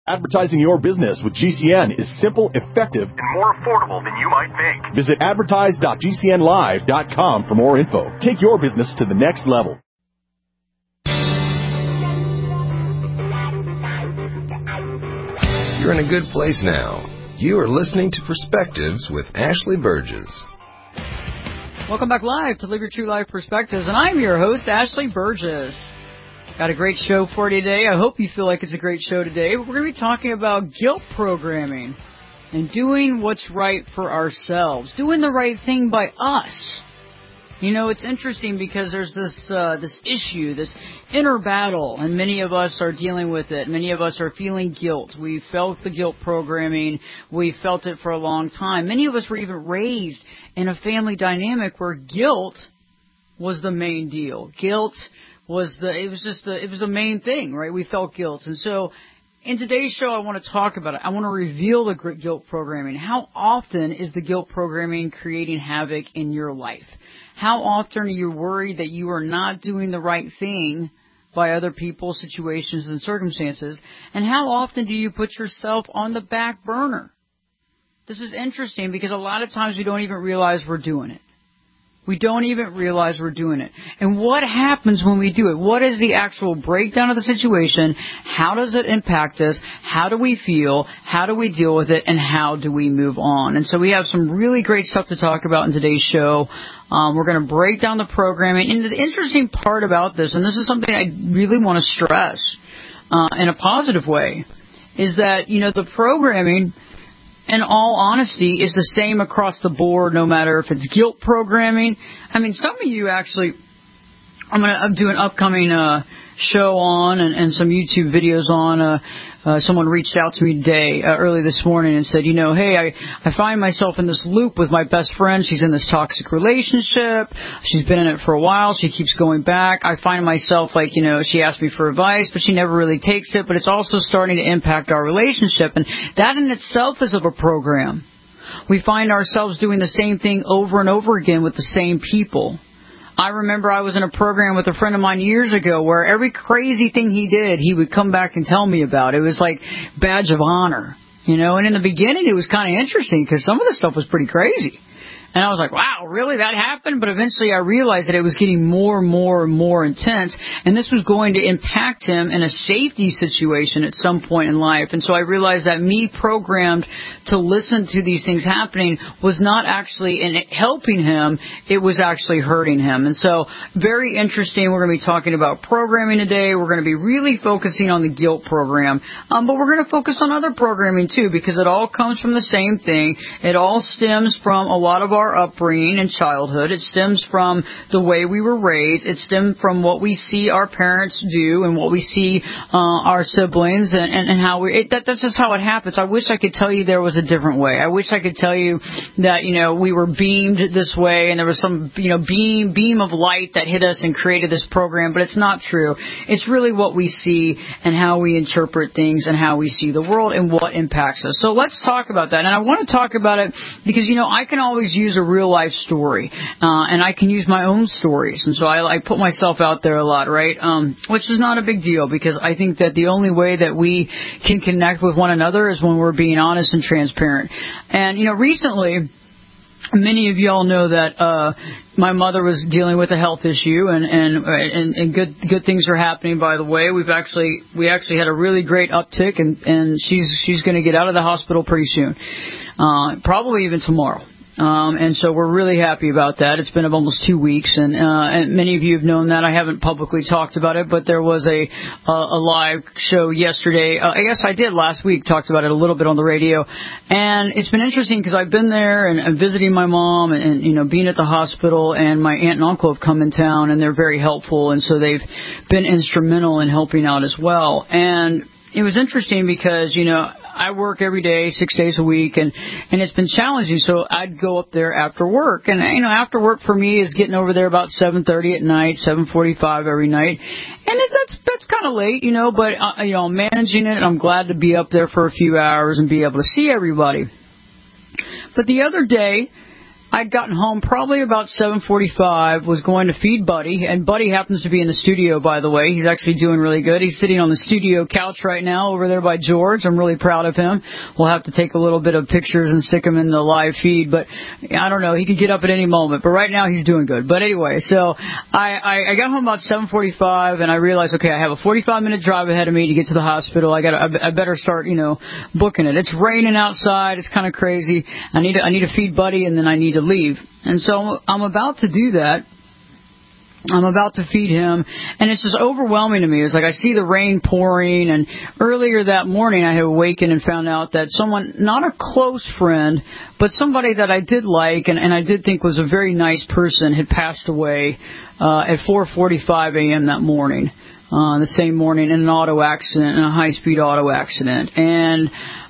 Advertising your business with GCN is simple, effective, and more affordable than you might think. Visit advertise.gcnlive.com for more info. Take your business to the next level. You're in a good place now. You are listening to Perspectives with Ashley Burgess. Welcome back live to Live Your True Life Perspectives, and I'm your host, Ashley Burgess. Got a great show for you today. I hope you feel like it's a great show today. We're going to be talking about guilt programming and doing what's right for ourselves, doing the right thing by us. You know, it's interesting because there's this issue, this inner battle, and many of us are dealing with it. Many of us are feeling guilt. We felt the guilt programming. We felt it for a long time. Many of us were even raised in a family dynamic where guilt was the main deal. Guilt was the main thing, right? We felt guilt. And so in today's show, I want to talk about it. I want to reveal the guilt programming. How often is the guilt programming creating havoc in your life? How often are you worried that you are not doing the right thing by other people, situations, and circumstances? And how often do you put yourself on the back burner? This is interesting because a lot of times we don't even realize we're doing it. We don't even realize we're doing it. And what happens when we do it? What is the actual breakdown of the situation? How does it impact us? How do we feel? How do we deal with it? And how do we move on? And so we have some really great stuff to talk about in today's show. We're going to break down the programming. And the interesting part about this, and this is something I really want to stress in a positive way, is that, you know, the programming, in all honesty, is the same across the board, no matter if it's guilt programming. I mean, some of you actually, I'm going to do an upcoming show on and some YouTube videos on. Someone reached out to me today, early this morning, and said, you know, hey, I find myself in this loop with my best friend. She's in this toxic relationship. She's been in it for a while. She keeps going back. I find myself like, you know, she asked me for advice, but she never really takes it. But it's also starting to impact our relationship. And that in itself is of a program. We find ourselves doing the same thing over and over again with the same people. I remember I was in a program with a friend of mine years ago where every crazy thing he did, he would come back and tell me about. It was like badge of honor, you know. And in the beginning, it was kind of interesting because some of the stuff was pretty crazy. And I was like, wow, really? That happened? But eventually I realized that it was getting more and more and more intense, and this was going to impact him in a safety situation at some point in life. And so I realized that me programmed to listen to these things happening was not actually helping him, it was actually hurting him. And so very interesting. We're going to be talking about programming today. We're going to be really focusing on the guilt program, but we're going to focus on other programming too, because it all comes from the same thing. It all stems from a lot of our upbringing and childhood. It stems from the way we were raised. It stems from what we see our parents do and what we see our siblings and how that's just how it happens. I wish I could tell you there was a different way. I wish I could tell you that, you know, we were beamed this way and there was some, you know, beam of light that hit us and created this program, but it's not true. It's really what we see and how we interpret things and how we see the world and what impacts us. So let's talk about that. And I want to talk about it because, you know, I can always use a real life story, and I can use my own stories, and so I put myself out there a lot, right? Which is not a big deal because I think that the only way that we can connect with one another is when we're being honest and transparent. And you know, recently, many of y'all know that my mother was dealing with a health issue, and good things are happening. By the way, we actually had a really great uptick, and she's going to get out of the hospital pretty soon, probably even tomorrow. And so we're really happy about that. It's been almost 2 weeks, and many of you have known that. I haven't publicly talked about it, but there was a live show yesterday. I guess I did last week, talked about it a little bit on the radio. And it's been interesting because I've been there and visiting my mom and, you know, being at the hospital, and my aunt and uncle have come in town, and they're very helpful. And so they've been instrumental in helping out as well. And it was interesting because, you know, I work every day, 6 days a week, and it's been challenging. So I'd go up there after work, and you know, after work for me is getting over there about 7:30 at night, 7:45 every night, and that's kind of late, you know. But you know, I'm managing it, and I'm glad to be up there for a few hours and be able to see everybody. But the other day, I'd gotten home probably about 7:45, was going to feed Buddy, and Buddy happens to be in the studio, by the way. He's actually doing really good. He's sitting on the studio couch right now over there by George. I'm really proud of him. We'll have to take a little bit of pictures and stick him in the live feed, but I don't know. He could get up at any moment, but right now he's doing good. But anyway, so I got home about 7:45, and I realized, okay, I have a 45-minute drive ahead of me to get to the hospital. I better start, booking it. It's raining outside. It's kind of crazy. I need to feed Buddy, and then I need to leave. And so I'm about to do that. I'm about to feed him, and it's just overwhelming to me. It's like I see the rain pouring, and earlier that morning I had awakened and found out that someone, not a close friend, but somebody that I did like and I did think was a very nice person, had passed away at 4:45 a.m. that morning, the same morning, in an auto accident, in a high-speed auto accident. And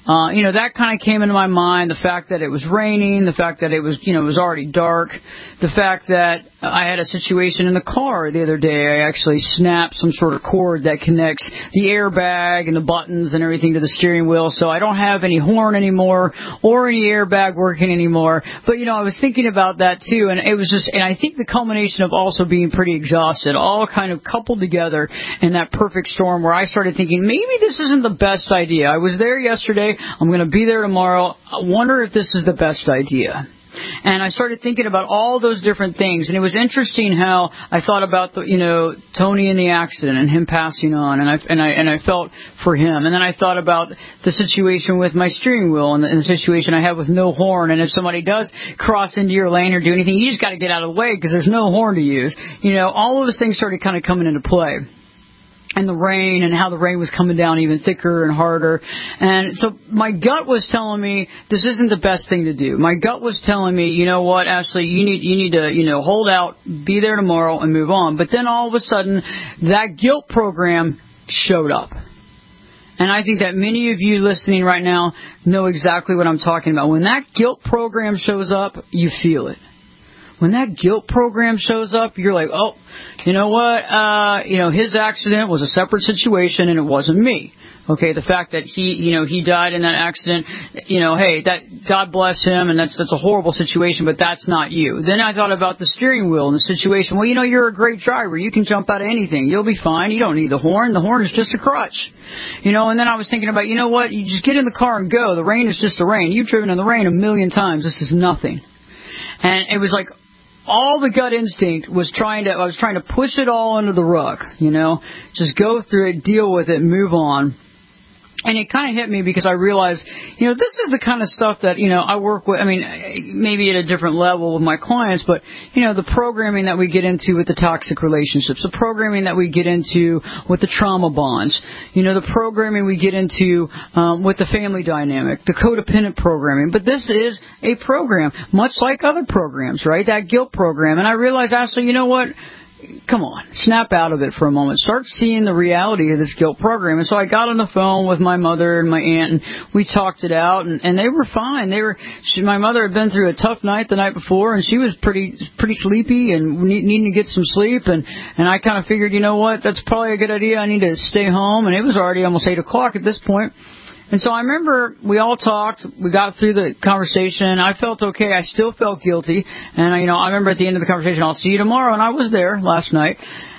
that kind of came into my mind, the fact that it was raining, the fact that it was, it was already dark, the fact that I had a situation in the car the other day. I actually snapped some sort of cord that connects the airbag and the buttons and everything to the steering wheel, so I don't have any horn anymore or any airbag working anymore. But, I was thinking about that too, and it was just, and I think the culmination of also being pretty exhausted, all kind of coupled together in that perfect storm where I started thinking, maybe this isn't the best idea. I was there yesterday. I'm going to be there tomorrow. I wonder if this is the best idea. And I started thinking about all those different things, and it was interesting how I thought about the, Tony in the accident and him passing on, and I felt for him. And then I thought about the situation with my steering wheel and the situation I have with no horn. And if somebody does cross into your lane or do anything, you just got to get out of the way because there's no horn to use. All of those things started kind of coming into play. And the rain, and how the rain was coming down even thicker and harder. And so my gut was telling me this isn't the best thing to do. My gut was telling me, you know what, Ashley, you need to, hold out, be there tomorrow, and move on. But then all of a sudden, that guilt program showed up. And I think that many of you listening right now know exactly what I'm talking about. When that guilt program shows up, you feel it. When that guilt program shows up, you're like, oh, you know what? His accident was a separate situation, and it wasn't me. Okay, the fact that he died in that accident, hey, that God bless him, and that's a horrible situation, but that's not you. Then I thought about the steering wheel and the situation. Well, you're a great driver. You can jump out of anything. You'll be fine. You don't need the horn. The horn is just a crutch. And then I was thinking about, what? You just get in the car and go. The rain is just the rain. You've driven in the rain a million times. This is nothing. And it was like, all the gut instinct was I was trying to push it all under the rug, just go through it, deal with it, move on. And it kind of hit me because I realized, this is the kind of stuff that, I work with, maybe at a different level with my clients, but, the programming that we get into with the toxic relationships, the programming that we get into with the trauma bonds, the programming we get into with the family dynamic, the codependent programming. But this is a program, much like other programs, right? That guilt program. And I realized, Ashley, you know what? Come on, snap out of it for a moment. Start seeing the reality of this guilt program. And so I got on the phone with my mother and my aunt, and we talked it out, and they were fine. My mother had been through a tough night the night before, and she was pretty sleepy and needing to get some sleep. And I kind of figured, you know what, that's probably a good idea. I need to stay home. And it was already almost 8 o'clock at this point. And so I remember we all talked, we got through the conversation, I felt okay, I still felt guilty, and I remember at the end of the conversation, I'll see you tomorrow, and I was there last night,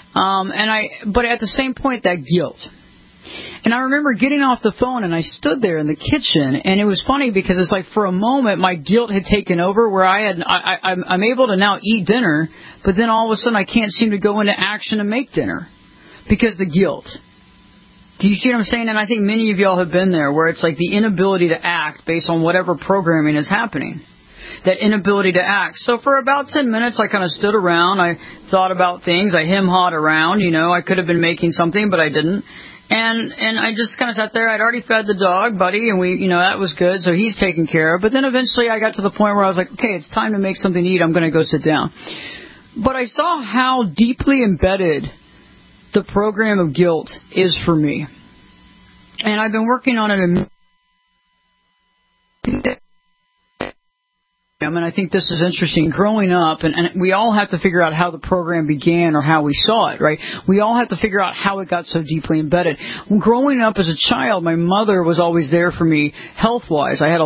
but at the same point, that guilt. And I remember getting off the phone, and I stood there in the kitchen, and it was funny because it's like for a moment, my guilt had taken over where I'm able to now eat dinner, but then all of a sudden I can't seem to go into action and make dinner because the guilt. Do you see what I'm saying? And I think many of y'all have been there where it's like the inability to act based on whatever programming is happening. That inability to act. So for about 10 minutes, I kind of stood around. I thought about things. I hem-hawed around. I could have been making something, but I didn't. And I just kind of sat there. I'd already fed the dog, Buddy, and that was good. So he's taken care of. But then eventually I got to the point where I was like, okay, it's time to make something to eat. I'm going to go sit down. But I saw how deeply embedded the program of guilt is for me. And I've been working on it And I think this is interesting. Growing up, and we all have to figure out how the program began or how we saw it, right? We all have to figure out how it got so deeply embedded. Growing up as a child, my mother was always there for me health-wise. I had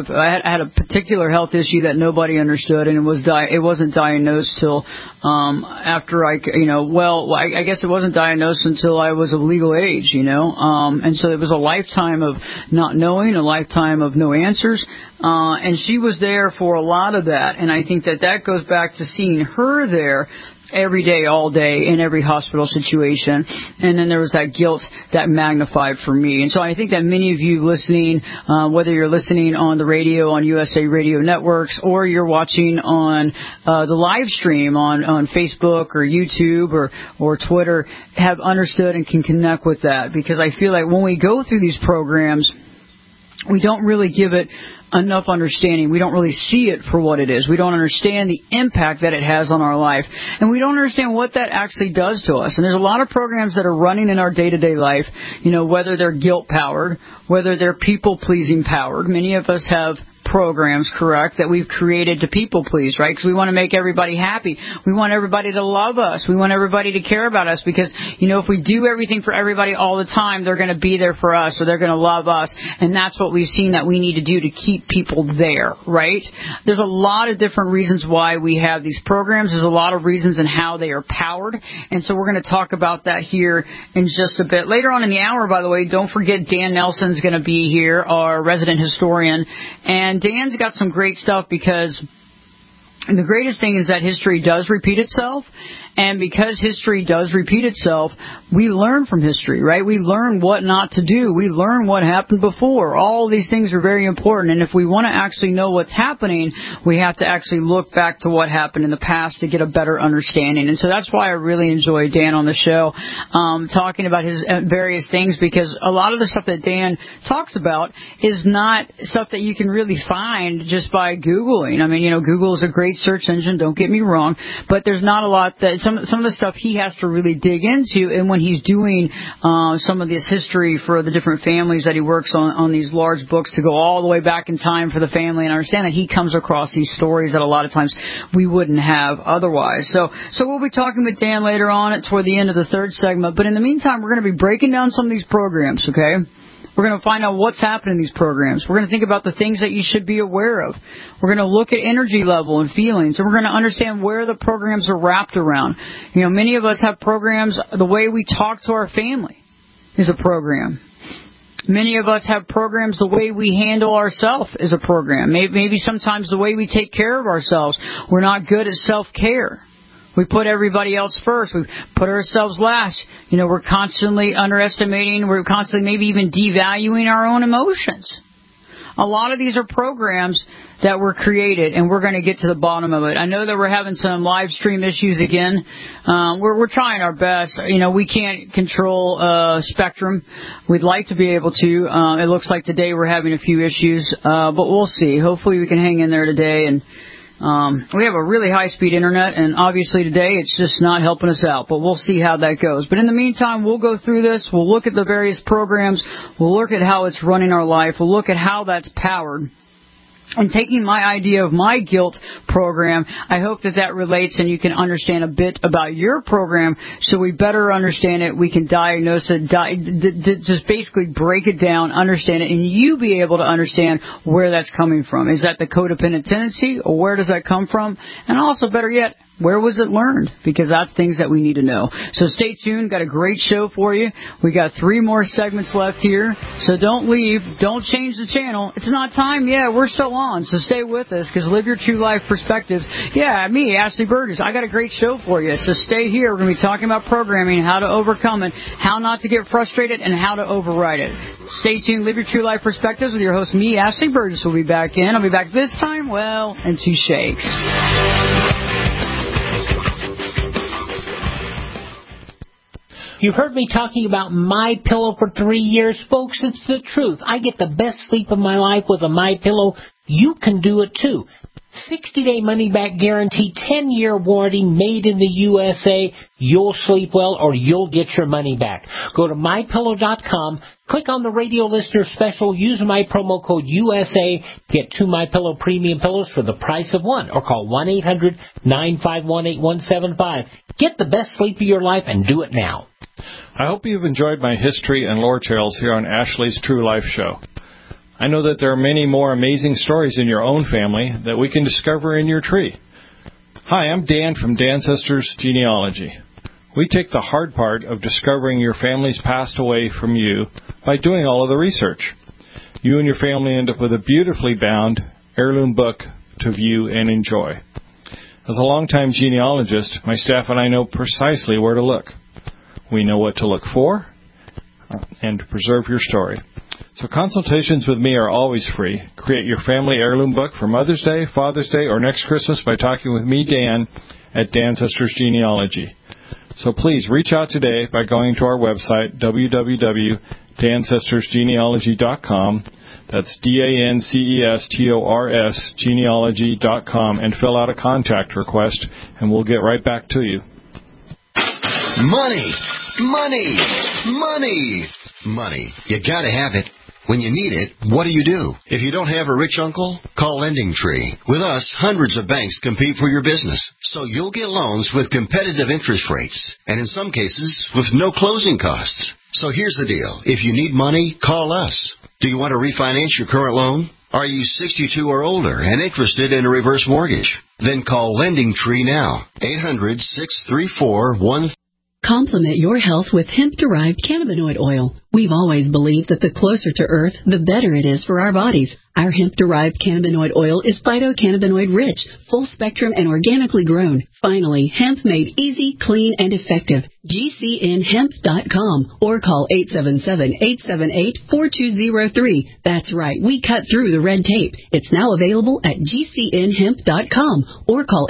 a particular health issue that nobody understood, and it wasn't diagnosed till after I guess it wasn't diagnosed until I was of legal age, and so it was a lifetime of not knowing, a lifetime of no answers. And she was there for a lot of that, and I think that goes back to seeing her there every day, all day, in every hospital situation. And then there was that guilt that magnified for me. And so I think that many of you listening, whether you're listening on the radio, on USA Radio Networks, or you're watching on the live stream on Facebook or YouTube or Twitter, have understood and can connect with that. Because I feel like when we go through these programs, we don't really give it enough understanding. We don't really see it for what it is. We don't understand the impact that it has on our life. And we don't understand what that actually does to us. And there's a lot of programs that are running in our day-to-day life, whether they're guilt-powered, whether they're people-pleasing powered. Many of us have programs, correct, that we've created to people please, right? Because we want to make everybody happy. We want everybody to love us. We want everybody to care about us because, if we do everything for everybody all the time, they're going to be there for us, or they're going to love us. And that's what we've seen that we need to do to keep people there, right? There's a lot of different reasons why we have these programs. There's a lot of reasons in how they are powered. And so we're going to talk about that here in just a bit. Later on in the hour, by the way, don't forget Dan Nelson's going to be here, our resident historian. And Dan's got some great stuff because the greatest thing is that history does repeat itself. And because history does repeat itself, we learn from history, right? We learn what not to do. We learn what happened before. All these things are very important. And if we want to actually know what's happening, we have to actually look back to what happened in the past to get a better understanding. And so that's why I really enjoy Dan on the show, talking about his various things, because a lot of the stuff that Dan talks about is not stuff that you can really find just by Googling. I mean, Google is a great search engine, don't get me wrong, but there's not a lot that some of the stuff he has to really dig into. And when he's doing some of this history for the different families that he works on these large books to go all the way back in time for the family, and understand that he comes across these stories that a lot of times we wouldn't have otherwise. So we'll be talking with Dan later on toward the end of the third segment. But in the meantime, we're going to be breaking down some of these programs, okay? We're going to find out what's happening in these programs. We're going to think about the things that you should be aware of. We're going to look at energy level and feelings, and we're going to understand where the programs are wrapped around. Many of us have programs. The way we talk to our family is a program. Many of us have programs. The way we handle ourselves is a program. Maybe sometimes the way we take care of ourselves. We're not good at self-care. We put everybody else first. We put ourselves last. We're constantly underestimating. We're constantly maybe even devaluing our own emotions. A lot of these are programs that were created, and we're going to get to the bottom of it. I know that we're having some live stream issues again. We're trying our best. We can't control Spectrum. We'd like to be able to. It looks like today we're having a few issues, but we'll see. Hopefully we can hang in there today. And we have a really high-speed internet, and obviously today it's just not helping us out, but we'll see how that goes. But in the meantime, we'll go through this. We'll look at the various programs. We'll look at how it's running our life. We'll look at how that's powered. And taking my idea of my guilt program, I hope that relates and you can understand a bit about your program so we better understand it. We can diagnose it, just basically break it down, understand it, and you be able to understand where that's coming from. Is that the codependent tendency, or where does that come from? And also, better yet, where was it learned? Because that's things that we need to know. So stay tuned. Got a great show for you. We got 3 more segments left here. So don't leave. Don't change the channel. It's not time. Yeah, we're still on. So stay with us, because Live Your True Life Perspectives. Yeah, me, Ashley Burgess. I got a great show for you. So stay here. We're going to be talking about programming, how to overcome it, how not to get frustrated, and how to override it. Stay tuned. Live Your True Life Perspectives with your host, me, Ashley Burgess. Will be back in. I'll be back this time, in 2 shakes. You've heard me talking about MyPillow for 3 years, folks. It's the truth. I get the best sleep of my life with a MyPillow you can do it too. 60-day money-back guarantee, 10-year warranty, made in the USA. You'll sleep well or you'll get your money back. Go to MyPillow.com, click on the radio listener special, use my promo code USA, get 2 MyPillow premium pillows for the price of one, or call 1-800-951-8175. Get the best sleep of your life and do it now. I hope you've enjoyed my history and lore tales here on Ashley's True Life Show. I know that there are many more amazing stories in your own family that we can discover in your tree. Hi, I'm Dan from Dancestors Genealogy. We take the hard part of discovering your family's passed away from you by doing all of the research. You and your family end up with a beautifully bound heirloom book to view and enjoy. As a longtime genealogist, my staff and I know precisely where to look. We know what to look for and to preserve your story. So consultations with me are always free. Create your family heirloom book for Mother's Day, Father's Day, or next Christmas by talking with me, Dan, at Dancestors Genealogy. So please reach out today by going to our website, www.dancestorsgenealogy.com. That's DANCESTORS genealogy.com, and fill out a contact request, and we'll get right back to you. Money! Money! Money! Money. You gotta have it. When you need it, what do? If you don't have a rich uncle, call LendingTree. With us, hundreds of banks compete for your business, so you'll get loans with competitive interest rates, and in some cases, with no closing costs. So here's the deal. If you need money, call us. Do you want to refinance your current loan? Are you 62 or older and interested in a reverse mortgage? Then call LendingTree now. 800-634-1. Complement your health with hemp-derived cannabinoid oil. We've always believed that the closer to Earth, the better it is for our bodies. Our hemp-derived cannabinoid oil is phytocannabinoid-rich, full-spectrum, and organically grown. Finally, hemp made easy, clean, and effective. GCNhemp.com or call 877-878-4203. That's right, we cut through the red tape. It's now available at GCNhemp.com or call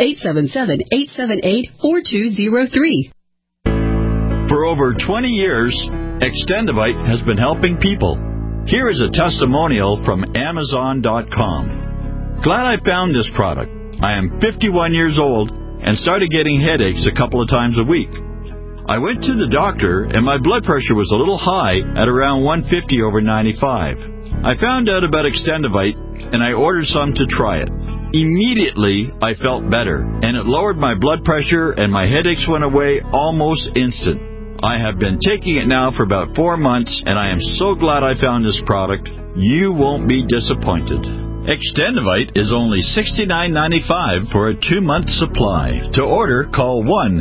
877-878-4203. For over 20 years, Extendivite has been helping people. Here is a testimonial from Amazon.com. Glad I found this product. I am 51 years old and started getting headaches a couple of times a week. I went to the doctor and my blood pressure was a little high at around 150/95. I found out about Extendivite and I ordered some to try it. Immediately, I felt better, and it lowered my blood pressure and my headaches went away almost instant. I have been taking it now for about 4 months, and I am so glad I found this product. You won't be disappointed. Extendivite is only $69.95 for a 2-month supply. To order, call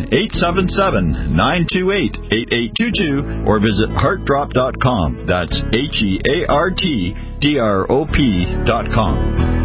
1-877-928-8822 or visit heartdrop.com. That's HEARTDROP.com.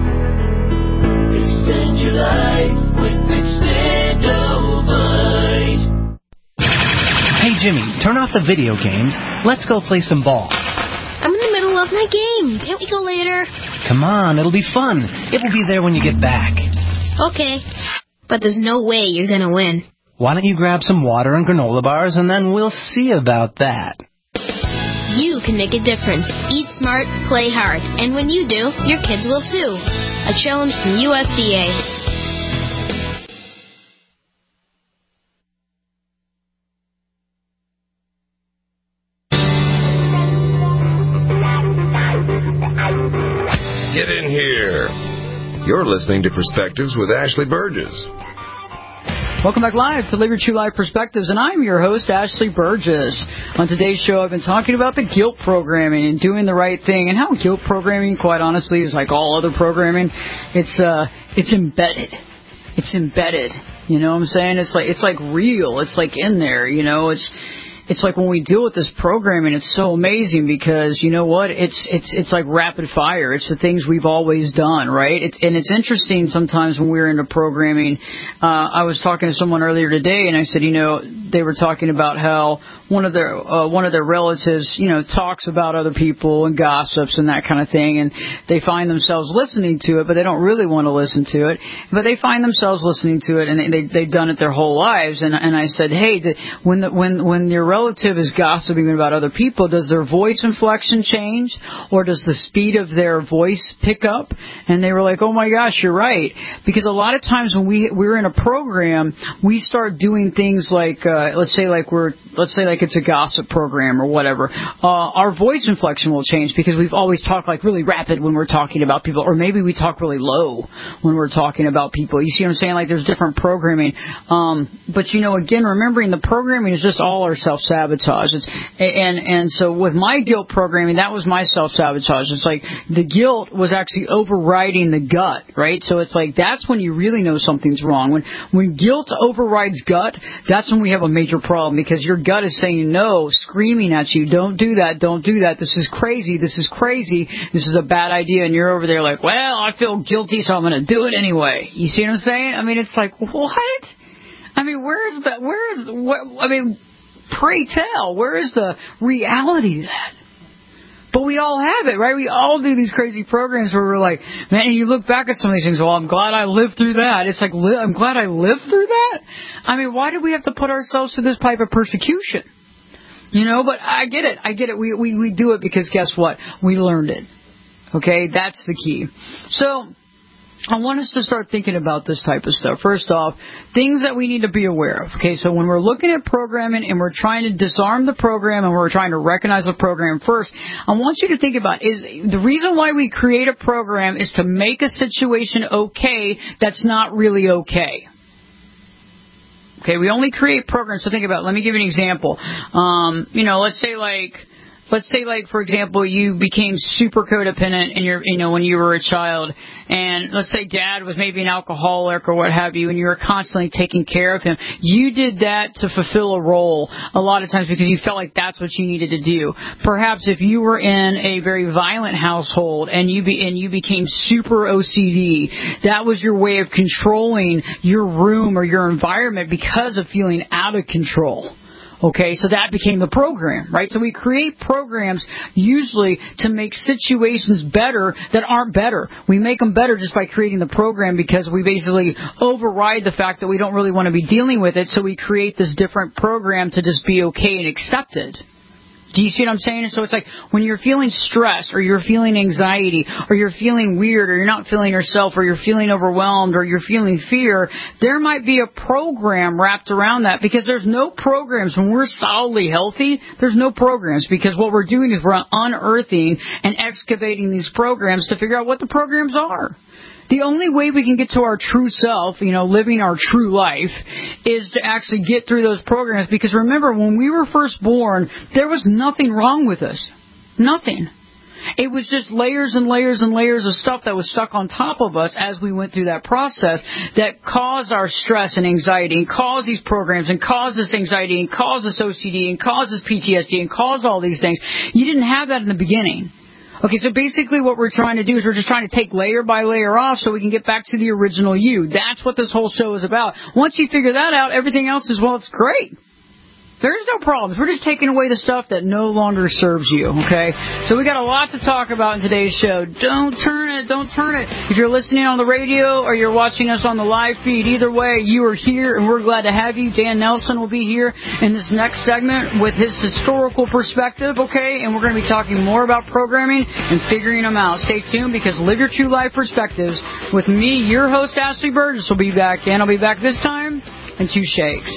Extend your life with Extendivite. Hey, Jimmy, turn off the video games. Let's go play some ball. I'm in the middle of my game. Can't we go later? Come on, it'll be fun. It will be there when you get back. Okay, but there's no way you're going to win. Why don't you grab some water and granola bars, and then we'll see about that. You can make a difference. Eat smart, play hard. And when you do, your kids will too. A challenge from USDA. Get in here. You're listening to Perspectives with Ashley Burgess. Welcome back live to Live Your True Life Perspectives, and I'm your host, Ashley Burgess. On today's show, I've been talking about the guilt programming and doing the right thing, and how guilt programming, quite honestly, is like all other programming. It's embedded. It's embedded. You know what I'm saying? It's like real. It's like in there. You know, it's like when we deal with this programming, it's so amazing because, you know what, it's like rapid fire. It's the things we've always done, right? And it's interesting sometimes when we're into programming. I was talking to someone earlier today, and I said, you know, they were talking about how one of their relatives, you know, talks about other people and gossips and that kind of thing, and they find themselves listening to it, but they don't really want to listen to it. But they find themselves listening to it, and they've done it their whole lives. And I said, hey, when your relative is gossiping about other people, does their voice inflection change, or does the speed of their voice pick up? And they were like, oh my gosh, you're right. Because a lot of times when we're in a program, we start doing things like, let's say like it's a gossip program or whatever. Our voice inflection will change because we've always talked like really rapid when we're talking about people, or maybe we talk really low when we're talking about people. You see what I'm saying? Like there's different programming. But again, remembering the programming is just all our self-sabotage. And so with my guilt programming, that was my self-sabotage. It's like the guilt was actually overriding the gut, right? So it's like that's when you really know something's wrong. When guilt overrides gut, that's when we have a major problem, because your gut is saying no, screaming at you, don't do that, this is crazy, this is a bad idea, and you're over there like, well, I feel guilty, so I'm going to do it anyway. You see what I'm saying? I mean, it's like, what? I mean, pray tell, where is the reality of that? But we all have it, right? We all do these crazy programs where we're like, man, and you look back at some of these things, well, I'm glad I lived through that. It's like, I'm glad I lived through that? I mean, why do we have to put ourselves through this type of persecution? But I get it. We do it because guess what? We learned it. Okay? That's the key. So I want us to start thinking about this type of stuff. First off, things that we need to be aware of. Okay, so when we're looking at programming and we're trying to disarm the program and we're trying to recognize the program first, I want you to think about, is the reason why we create a program is to make a situation okay that's not really okay. Okay, we only create programs to think about. Let me give you an example. Let's say, for example, you became super codependent when you were a child, and let's say dad was maybe an alcoholic or what have you, and you were constantly taking care of him. You did that to fulfill a role a lot of times because you felt like that's what you needed to do. Perhaps if you were in a very violent household and you became super OCD, that was your way of controlling your room or your environment because of feeling out of control. Okay, so that became the program, right? So we create programs usually to make situations better that aren't better. We make them better just by creating the program because we basically override the fact that we don't really want to be dealing with it, so we create this different program to just be okay and accepted. Do you see what I'm saying? And so it's like when you're feeling stressed or you're feeling anxiety or you're feeling weird or you're not feeling yourself or you're feeling overwhelmed or you're feeling fear, there might be a program wrapped around that, because there's no programs. When we're solidly healthy, there's no programs, because what we're doing is we're unearthing and excavating these programs to figure out what the programs are. The only way we can get to our true self, living our true life, is to actually get through those programs. Because remember, when we were first born, there was nothing wrong with us. Nothing. It was just layers and layers and layers of stuff that was stuck on top of us as we went through that process that caused our stress and anxiety and caused these programs and caused this anxiety and caused this OCD and caused this PTSD and caused all these things. You didn't have that in the beginning. Okay, so basically what we're trying to do is we're just trying to take layer by layer off so we can get back to the original you. That's what this whole show is about. Once you figure that out, everything else is, well, it's great. There's no problems. We're just taking away the stuff that no longer serves you, okay? So we got a lot to talk about in today's show. Don't turn it. If you're listening on the radio or you're watching us on the live feed, either way, you are here, and we're glad to have you. Dan Nelson will be here in this next segment with his historical perspective, okay? And we're going to be talking more about programming and figuring them out. Stay tuned, because Live Your True Life Perspectives with me, your host, Ashley Burgess, will be back, and I'll be back this time in 2 shakes.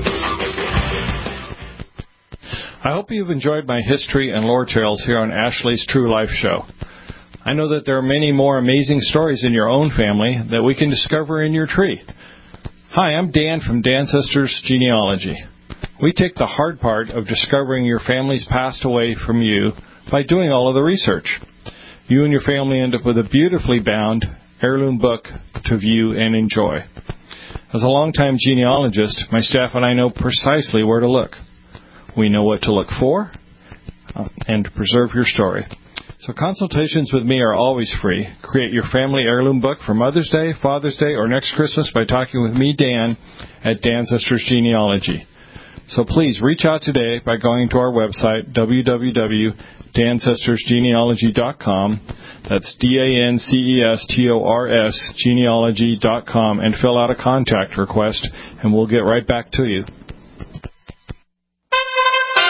I hope you've enjoyed my history and lore tales here on Ashley's True Life Show. I know that there are many more amazing stories in your own family that we can discover in your tree. Hi, I'm Dan from Dancestors Genealogy. We take the hard part of discovering your family's passed away from you by doing all of the research. You and your family end up with a beautifully bound heirloom book to view and enjoy. As a longtime genealogist, my staff and I know precisely where to look. We know what to look for and to preserve your story. So consultations with me are always free. Create your family heirloom book for Mother's Day, Father's Day, or next Christmas by talking with me, Dan, at Dancestors Genealogy. So please reach out today by going to our website, www.dancestorsgenealogy.com. That's DANCESTORS genealogy.com, and fill out a contact request, and we'll get right back to you.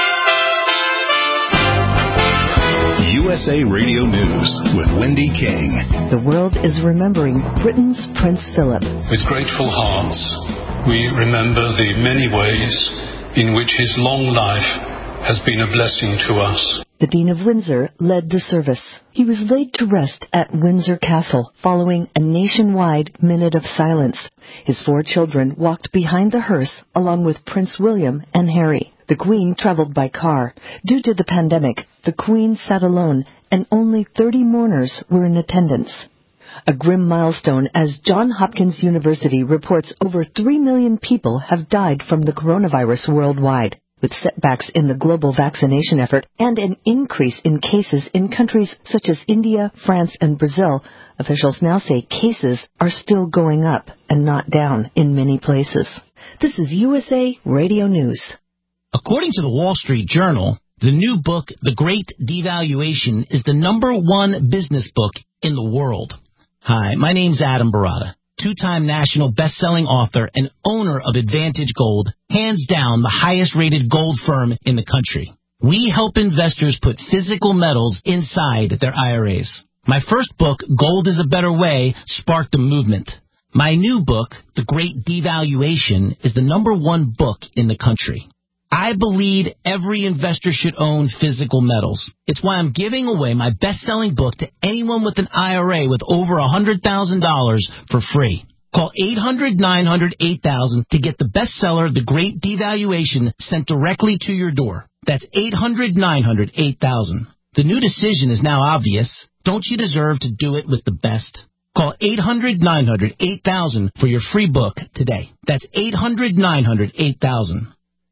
USA Radio News with Wendy King. The world is remembering Britain's Prince Philip. With grateful hearts, we remember the many ways in which his long life has been a blessing to us. The Dean of Windsor led the service. He was laid to rest at Windsor Castle following a nationwide minute of silence. His 4 children walked behind the hearse along with Prince William and Harry. The Queen traveled by car. Due to the pandemic, the Queen sat alone and only 30 mourners were in attendance. A grim milestone as Johns Hopkins University reports over 3 million people have died from the coronavirus worldwide. With setbacks in the global vaccination effort and an increase in cases in countries such as India, France, and Brazil, officials now say cases are still going up and not down in many places. This is USA Radio News. According to the Wall Street Journal, the new book, The Great Devaluation, is the #1 business book in the world. Hi, my name's Adam Barata, 2-time national best-selling author and owner of Advantage Gold, hands down the highest-rated gold firm in the country. We help investors put physical metals inside their IRAs. My first book, Gold is a Better Way, sparked a movement. My new book, The Great Devaluation, is the #1 book in the country. I believe every investor should own physical metals. It's why I'm giving away my best-selling book to anyone with an IRA with over $100,000 for free. Call 800-900-8000 to get the bestseller, The Great Devaluation, sent directly to your door. That's 800-900-8000. The new decision is now obvious. Don't you deserve to do it with the best? Call 800-900-8000 for your free book today. That's 800-900-8000.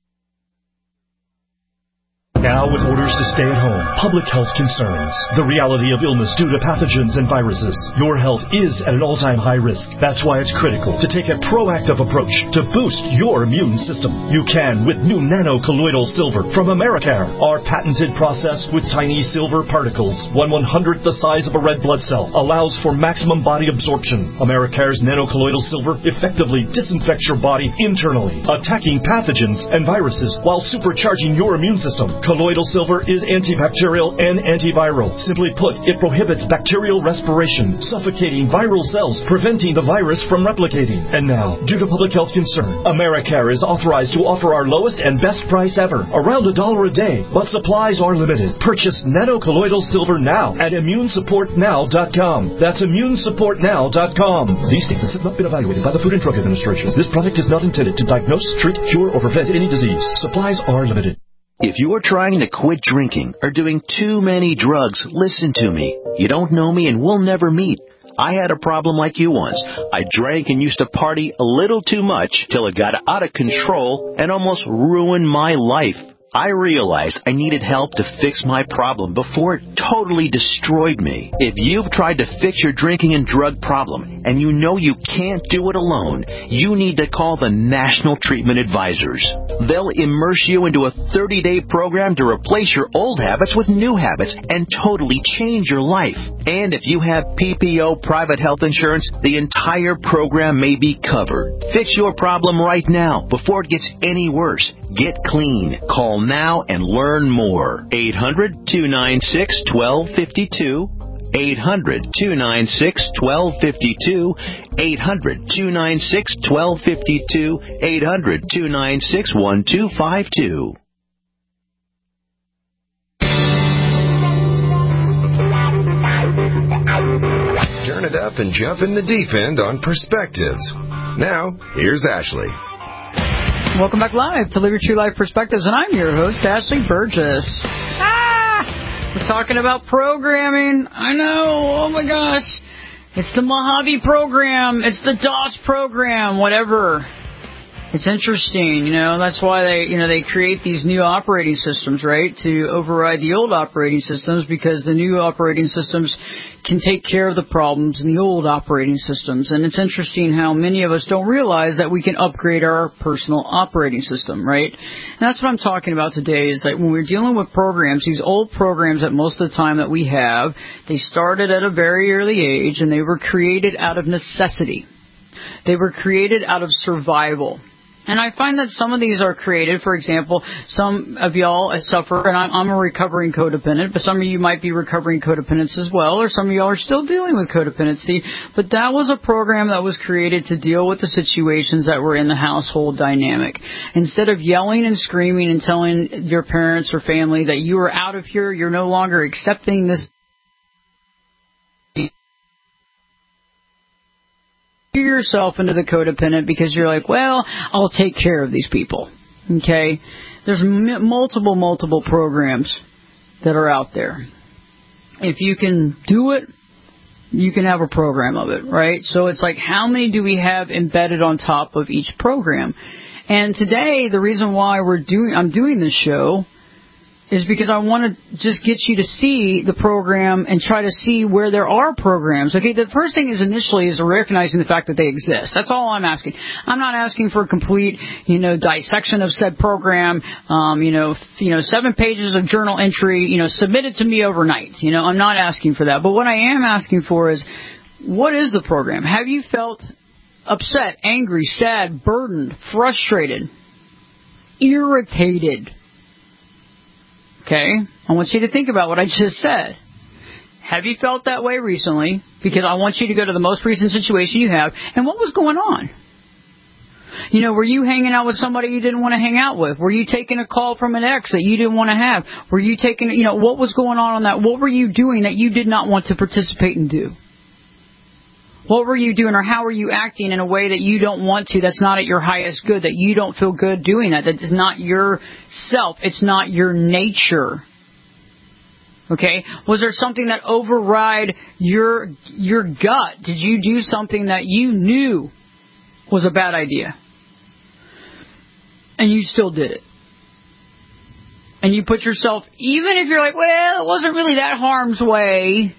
Now, with orders to stay at home, public health concerns, the reality of illness due to pathogens and viruses, your health is at an all-time high risk. That's why it's critical to take a proactive approach to boost your immune system. You can with new nano-colloidal silver from Americare. Our patented process with tiny silver particles, 1/100th the size of a red blood cell, allows for maximum body absorption. Americare's nano-colloidal silver effectively disinfects your body internally, attacking pathogens and viruses while supercharging your immune system. Colloidal silver is antibacterial and antiviral. Simply put, it prohibits bacterial respiration, suffocating viral cells, preventing the virus from replicating. And now, due to public health concern, Americare is authorized to offer our lowest and best price ever, around $1 a day, but supplies are limited. Purchase nano-colloidal silver now at immunesupportnow.com. That's immunesupportnow.com. These statements have not been evaluated by the Food and Drug Administration. This product is not intended to diagnose, treat, cure, or prevent any disease. Supplies are limited. If you are trying to quit drinking or doing too many drugs, listen to me. You don't know me and we'll never meet. I had a problem like you once. I drank and used to party a little too much till it got out of control and almost ruined my life. I realized I needed help to fix my problem before it totally destroyed me. If you've tried to fix your drinking and drug problem and you know you can't do it alone, you need to call the National Treatment Advisors. They'll immerse you into a 30-day program to replace your old habits with new habits and totally change your life. And if you have PPO private health insurance, the entire program may be covered. Fix your problem right now before it gets any worse. Get clean. Call now and learn more. 800-296-1252. 800-296-1252. 800-296-1252. 800-296-1252. Turn it up and jump in the deep end on Perspectives. Now, here's Ashley. Welcome back live to Live Your True Life Perspectives, and I'm your host, Ashley Burgess. We're talking about programming. I know. Oh, my gosh. It's the Mojave program. It's the DOS program, whatever. It's interesting, that's why they create these new operating systems, right, to override the old operating systems, because the new operating systems can take care of the problems in the old operating systems. And it's interesting how many of us don't realize that we can upgrade our personal operating system, right? And that's what I'm talking about today, is that when we're dealing with programs, these old programs that most of the time that we have, they started at a very early age, and they were created out of necessity. They were created out of survival. And I find that some of these are created. For example, some of y'all suffer, and I'm a recovering codependent, but some of you might be recovering codependents as well, or some of y'all are still dealing with codependency. But that was a program that was created to deal with the situations that were in the household dynamic. Instead of yelling and screaming and telling your parents or family that you are out of here, you're no longer accepting this, yourself into the codependent because you're like, well, I'll take care of these people. Okay? There's multiple programs that are out there. If you can do it, you can have a program of it, right? So it's like, how many do we have embedded on top of each program? And today, the reason why I'm doing this show is because I want to just get you to see the program and try to see where there are programs. Okay, the first thing is initially is recognizing the fact that they exist. That's all I'm asking. I'm not asking for a complete, dissection of said program, 7 pages of journal entry, submitted to me overnight. I'm not asking for that. But what I am asking for is, what is the program? Have you felt upset, angry, sad, burdened, frustrated, irritated? Okay, I want you to think about what I just said. Have you felt that way recently? Because I want you to go to the most recent situation you have. And what was going on? Were you hanging out with somebody you didn't want to hang out with? Were you taking a call from an ex that you didn't want to have? Were you taking, what was going on that? What were you doing that you did not want to participate and do? What were you doing, or how were you acting in a way that you don't want to, that's not at your highest good, that you don't feel good doing that is not your self, it's not your nature? Okay? Was there something that override your gut? Did you do something that you knew was a bad idea? And you still did it. And you put yourself, even if you're like, well, it wasn't really that harm's way.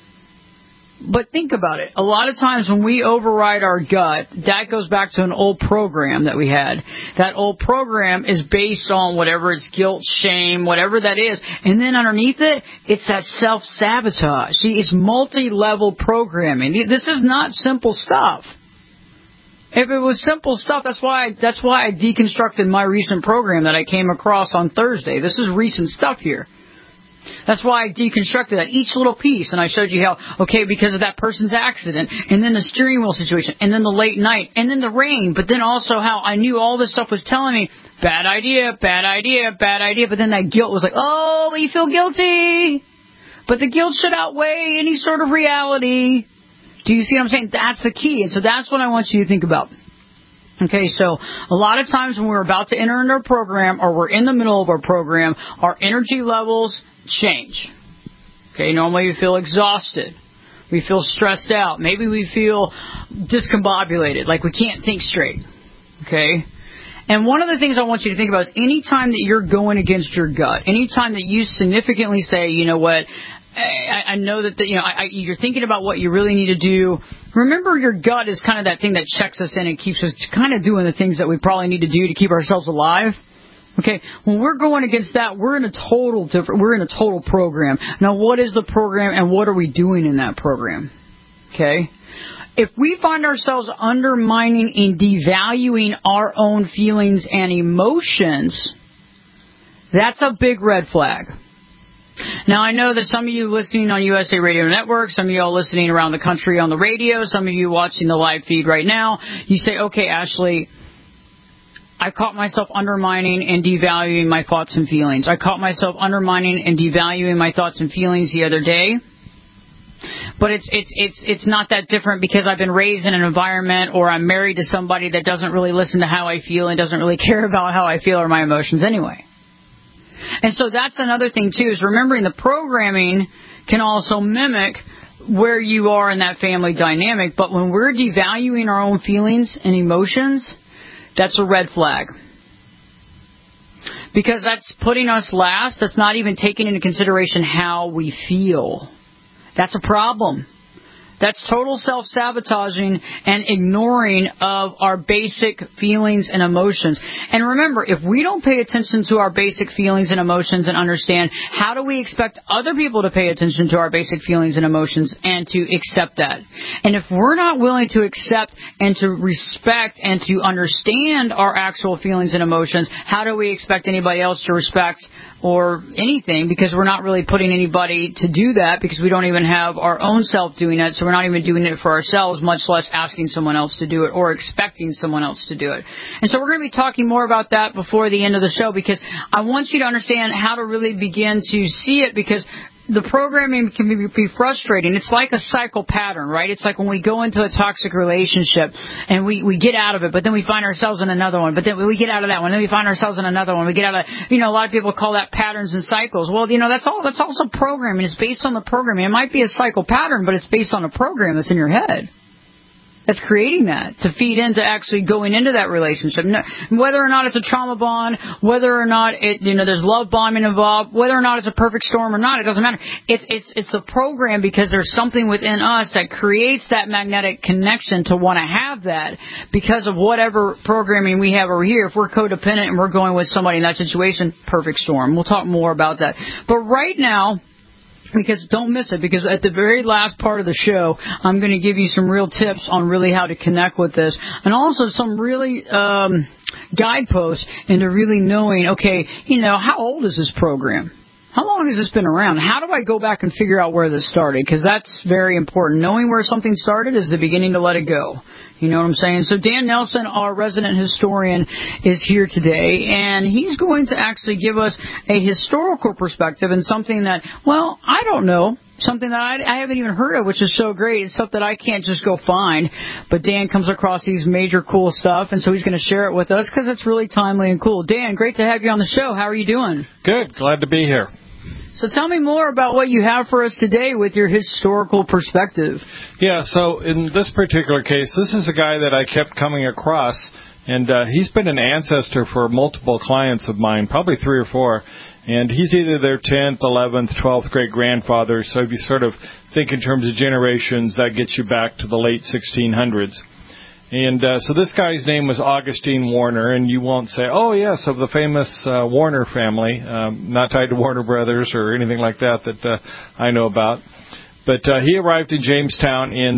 But think about it. A lot of times when we override our gut, that goes back to an old program that we had. That old program is based on whatever it's guilt, shame, whatever that is. And then underneath it, it's that self-sabotage. See, it's multi-level programming. This is not simple stuff. If it was simple stuff, that's why I deconstructed my recent program that I came across on Thursday. This is recent stuff here. That's why I deconstructed that, each little piece, and I showed you how, because of that person's accident, and then the steering wheel situation, and then the late night, and then the rain, but then also how I knew all this stuff was telling me, bad idea, but then that guilt was like, oh, but you feel guilty, but the guilt should outweigh any sort of reality. Do you see what I'm saying? That's the key, and so that's what I want you to think about. Okay, so a lot of times when we're about to enter into our program, or we're in the middle of our program, our energy levels change. Okay, normally we feel exhausted. We feel stressed out. Maybe we feel discombobulated, like we can't think straight. Okay? And one of the things I want you to think about is anytime that you're going against your gut, anytime that you significantly say, you know what, I know that you're thinking about what you really need to do. Remember, your gut is kind of that thing that checks us in and keeps us kind of doing the things that we probably need to do to keep ourselves alive. Okay, when we're going against that, we're in a total program. Now, what is the program and what are we doing in that program? Okay? If we find ourselves undermining and devaluing our own feelings and emotions, that's a big red flag. Now, I know that some of you listening on USA Radio Network, some of you all listening around the country on the radio, some of you watching the live feed right now, you say, okay, Ashley, I caught myself undermining and devaluing my thoughts and feelings. I caught myself undermining and devaluing my thoughts and feelings the other day. But it's not that different because I've been raised in an environment or I'm married to somebody that doesn't really listen to how I feel and doesn't really care about how I feel or my emotions anyway. And so that's another thing, too, is remembering the programming can also mimic where you are in that family dynamic. But when we're devaluing our own feelings and emotions, that's a red flag. Because that's putting us last. That's not even taking into consideration how we feel. That's a problem. That's total self-sabotaging and ignoring of our basic feelings and emotions. And remember, if we don't pay attention to our basic feelings and emotions and understand, how do we expect other people to pay attention to our basic feelings and emotions and to accept that? And if we're not willing to accept and to respect and to understand our actual feelings and emotions, how do we expect anybody else to respect or anything? Because we're not really putting anybody to do that, because we don't even have our own self doing that, so we're not even doing it for ourselves, much less asking someone else to do it or expecting someone else to do it. And so we're going to be talking more about that before the end of the show, because I want you to understand how to really begin to see it, because the programming can be frustrating. It's like a cycle pattern, right? It's like when we go into a toxic relationship and we get out of it, but then we find ourselves in another one, but then we get out of that one, then we find ourselves in another one. We get out of, a lot of people call that patterns and cycles. Well, that's also programming. It's based on the programming. It might be a cycle pattern, but it's based on a program that's in your head. That's creating that to feed into actually going into that relationship. Whether or not it's a trauma bond, whether or not there's love bombing involved, whether or not it's a perfect storm or not, it doesn't matter. It's a program, because there's something within us that creates that magnetic connection to want to have that because of whatever programming we have over here. If we're codependent and we're going with somebody in that situation, perfect storm. We'll talk more about that. But right now, because don't miss it, because at the very last part of the show, I'm going to give you some real tips on really how to connect with this, and also some really guideposts into really knowing, okay, how old is this program? How long has this been around? How do I go back and figure out where this started? Because that's very important. Knowing where something started is the beginning to let it go. You know what I'm saying? So Dan Nelson, our resident historian, is here today, and he's going to actually give us a historical perspective and something that, well, I don't know, something that I haven't even heard of, which is so great. It's stuff that I can't just go find, but Dan comes across these major cool stuff, and so he's going to share it with us because it's really timely and cool. Dan, great to have you on the show. How are you doing? Good. Glad to be here. So tell me more about what you have for us today with your historical perspective. Yeah, so in this particular case, this is a guy that I kept coming across, and he's been an ancestor for multiple clients of mine, probably 3 or 4, and he's either their 10th, 11th, 12th great-grandfather. So if you sort of think in terms of generations, that gets you back to the late 1600s. And so this guy's name was Augustine Warner, and you won't say, oh, yes, of the famous Warner family, not tied to Warner Brothers or anything like that I know about. But he arrived in Jamestown in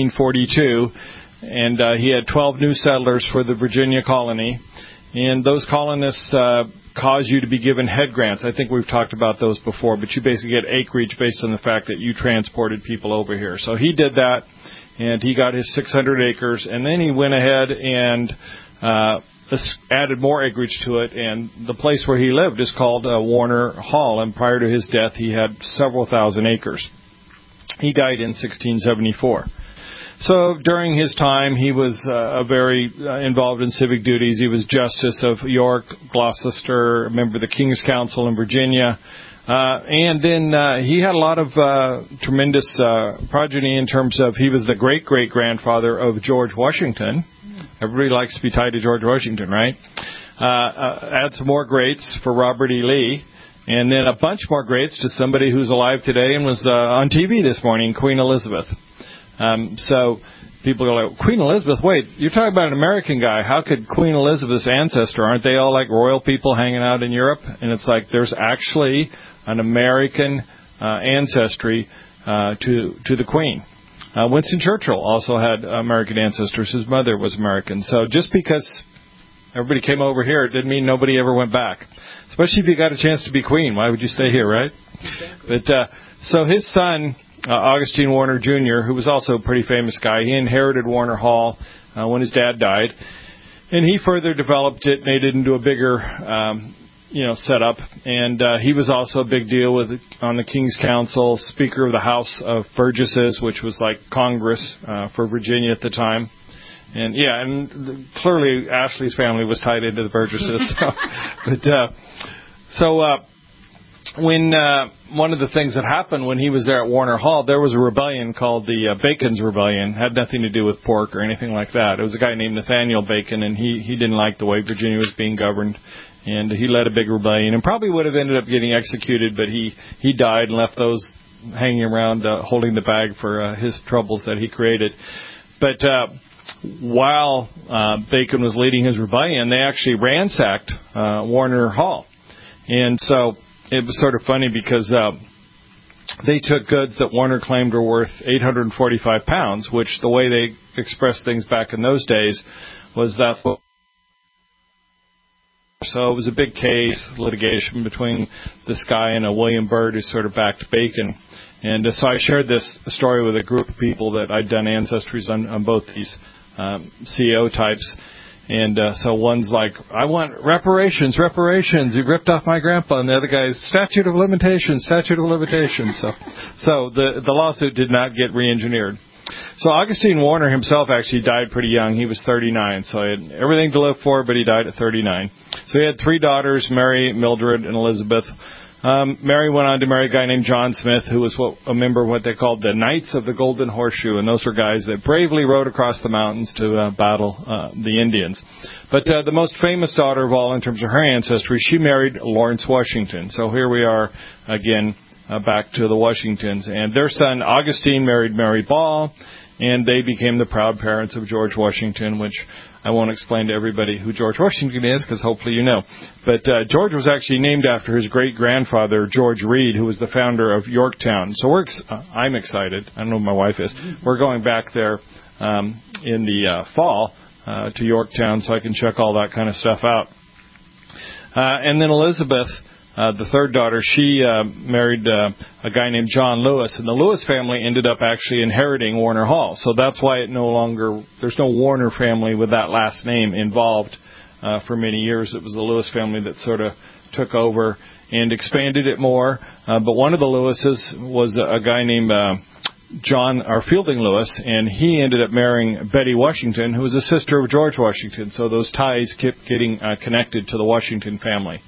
1642, and he had 12 new settlers for the Virginia colony. And those colonists cause you to be given head grants. I think we've talked about those before, but you basically get acreage based on the fact that you transported people over here. So he did that. And he got his 600 acres, and then he went ahead and added more acreage to it, and the place where he lived is called Warner Hall, and prior to his death, he had several thousand acres. He died in 1674. So during his time, he was very involved in civic duties. He was Justice of York, Gloucester, a member of the King's Council in Virginia. And then he had a lot of tremendous progeny in terms of he was the great-great-grandfather of George Washington. Everybody likes to be tied to George Washington, right? Add some more greats for Robert E. Lee. And then a bunch more greats to somebody who's alive today and was on TV this morning, Queen Elizabeth. So people go like, Queen Elizabeth, wait, you're talking about an American guy. How could Queen Elizabeth's ancestor, aren't they all like royal people hanging out in Europe? And it's like there's actually an American ancestry to the Queen. Winston Churchill also had American ancestors. His mother was American. So just because everybody came over here, it didn't mean nobody ever went back. Especially if you got a chance to be queen. Why would you stay here, right? Exactly. But so his son, Augustine Warner Jr., who was also a pretty famous guy, he inherited Warner Hall when his dad died. And he further developed it, made it into a bigger setup, and he was also a big deal on the King's Council, Speaker of the House of Burgesses, which was like Congress for Virginia at the time. And clearly Ashley's family was tied into the Burgesses. When one of the things that happened when he was there at Warner Hall, there was a rebellion called the Bacon's Rebellion. It had nothing to do with pork or anything like that. It was a guy named Nathaniel Bacon, and he didn't like the way Virginia was being governed. And he led a big rebellion and probably would have ended up getting executed, but he died and left those hanging around holding the bag for his troubles that he created. But while Bacon was leading his rebellion, they actually ransacked Warner Hall. And so it was sort of funny because they took goods that Warner claimed were worth £845, which the way they expressed things back in those days was that. So it was a big case, litigation between this guy and a William Byrd who sort of backed Bacon. And so I shared this story with a group of people that I'd done ancestries on both these CEO types. And so one's like, I want reparations. You ripped off my grandpa. And the other guy's statute of limitations. So the lawsuit did not get re-engineered. So Augustine Warner himself actually died pretty young. He was 39, so he had everything to live for, but he died at 39. So he had 3 daughters, Mary, Mildred, and Elizabeth. Mary went on to marry a guy named John Smith, who was a member of what they called the Knights of the Golden Horseshoe, and those were guys that bravely rode across the mountains to battle the Indians. But the most famous daughter of all in terms of her ancestry, she married Lawrence Washington. So here we are again back to the Washingtons. And their son, Augustine, married Mary Ball, and they became the proud parents of George Washington, which I won't explain to everybody who George Washington is, because hopefully you know. But George was actually named after his great-grandfather, George Reed, who was the founder of Yorktown. So I'm excited. I don't know if my wife is. We're going back there in the fall to Yorktown so I can check all that kind of stuff out. And then Elizabeth, the third daughter, she married a guy named John Lewis, and the Lewis family ended up actually inheriting Warner Hall. So that's why there's no Warner family with that last name involved for many years. It was the Lewis family that sort of took over and expanded it more. But one of the Lewises was a guy named Fielding Lewis, and he ended up marrying Betty Washington, who was a sister of George Washington. So those ties kept getting connected to the Washington family.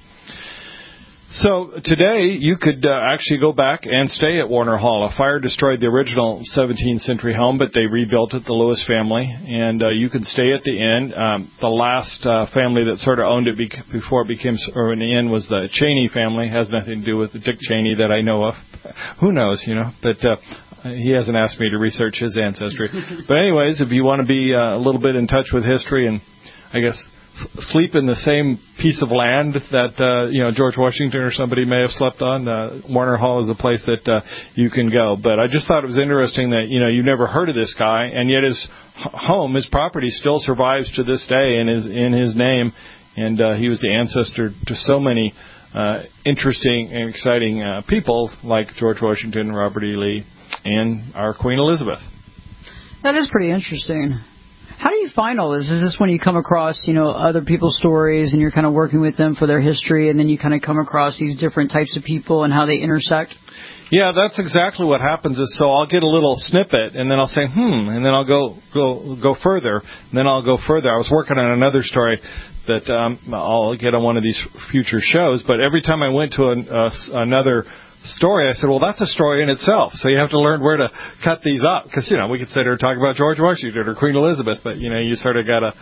So today, you could actually go back and stay at Warner Hall. A fire destroyed the original 17th century home, but they rebuilt it, the Lewis family, and you could stay at the inn. The last family that sort of owned it before it became an inn was the Cheney family. It has nothing to do with the Dick Cheney that I know of. Who knows, but he hasn't asked me to research his ancestry. But anyways, if you want to be a little bit in touch with history and, I guess, sleep in the same piece of land that George Washington or somebody may have slept on, Warner Hall is a place that you can go. But I just thought it was interesting that you've never heard of this guy, and yet his home, his property, still survives to this day in his name, and he was the ancestor to so many interesting and exciting people like George Washington, Robert E. Lee, and our Queen Elizabeth. That is pretty interesting. How do you find all this? Is this when you come across, other people's stories and you're kind of working with them for their history, and then you kind of come across these different types of people and how they intersect? Yeah, that's exactly what happens. So I'll get a little snippet, and then I'll say, and then I'll go further, and then I'll go further. I was working on another story that I'll get on one of these future shows, but every time I went to another story, I said, well, that's a story in itself, so you have to learn where to cut these up, because, we could sit here and talk about George Washington or Queen Elizabeth, but, you sort of got to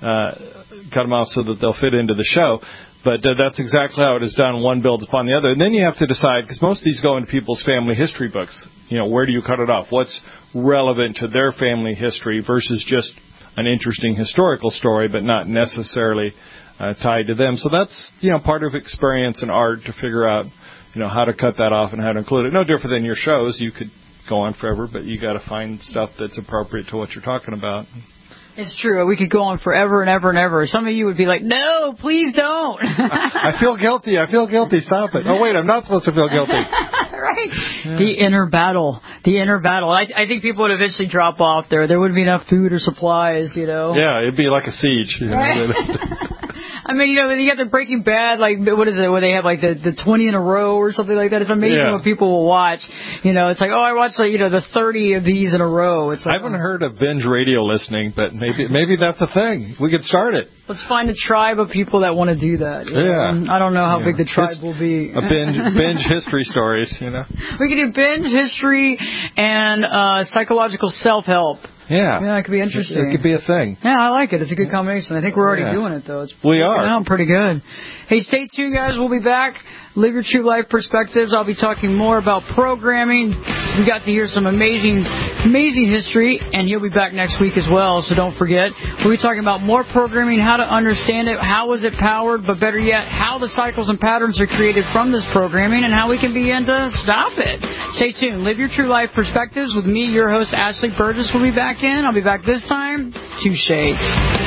cut them off so that they'll fit into the show. But that's exactly how it is done. One builds upon the other. And then you have to decide, because most of these go into people's family history books, where do you cut it off? What's relevant to their family history versus just an interesting historical story, but not necessarily tied to them. So that's, part of experience and art to figure out, how to cut that off and how to include it. No different than your shows. You could go on forever, but you got to find stuff that's appropriate to what you're talking about. It's true. We could go on forever and ever and ever. Some of you would be like, no, please don't. I feel guilty. Stop it. Oh, wait, I'm not supposed to feel guilty. Right. Yeah. The inner battle. I think people would eventually drop off there. There wouldn't be enough food or supplies, Yeah, it'd be like a siege. Right? I mean, you got the Breaking Bad, like, what is it, where they have, like, the 20 in a row or something like that. It's amazing what people will watch. It's like, I watched, like, the 30 of these in a row. It's like, I haven't heard of binge radio listening, but maybe that's a thing. We could start it. Let's find a tribe of people that want to do that. Yeah. I don't know how big the tribe will be. A binge history stories, We could do binge history and psychological self-help. Yeah, it could be interesting. It could be a thing. Yeah, I like it. It's a good combination. I think we're already doing it, though. We are. Pretty good. Hey, stay tuned, guys. We'll be back Live Your True Life Perspectives. I'll be talking more about programming. We got to hear some amazing history, and he'll be back next week as well, so don't forget. We'll be talking about more programming, how to understand it, how is it powered, but better yet, how the cycles and patterns are created from this programming, and how we can begin to stop it. Stay tuned. Live Your True Life Perspectives with me, your host, Ashley Burgess, will be back in. I'll be back this time, 2 shades.